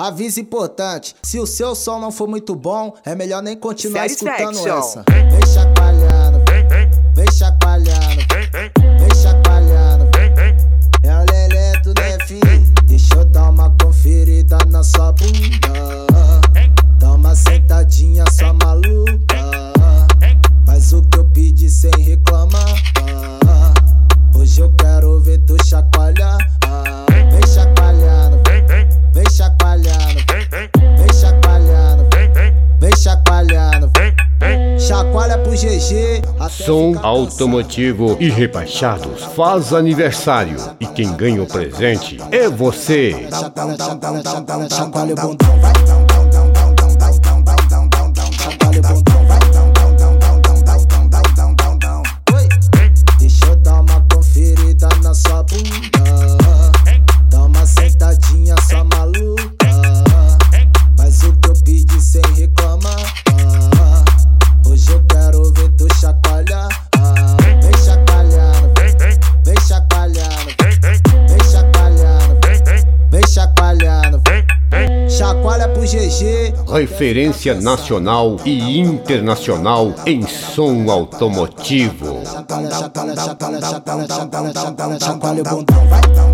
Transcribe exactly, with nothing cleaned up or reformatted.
aviso importante: se o seu som não for muito bom, é melhor nem continuar escutando essa. Satisfaction. Vem chacoalhando, vem chacoalhando, vem chacoalhando. É o Leleto, né, filho? Deixa eu dar uma conferida na sua bunda. Dá uma sentadinha só maluca. Faz o que eu pedi sem reclamar. Hoje eu quero ver tu chacoalhar. Vem chacoalhando, vem chacoalhando, vem chacoalhando, vem chacoalhando. Chacoalha pro G G. Som automotivo e rebaixados faz aniversário e quem ganha o presente é você. Chacoalha, chacoalha, chacoalha, chacoalha o bundão, vai. Chacoalha o bundão, vai. Oi. Deixa eu dar uma conferida na sua bunda. Dá uma sentadinha só maluca. Faz o que eu pedi sem reclamar. Hoje eu quero ver tu chacoalhar. Vem chacoalhando, vem chacoalhando, vem chacoalhando, vem chacoalhando. Chacoalha pro G G. Referência nacional e internacional em som automotivo. Chacoalha, chacoalha, chacoalha, chacoalha, chacoalha, chacoalha, chacoalha o bundão, vai.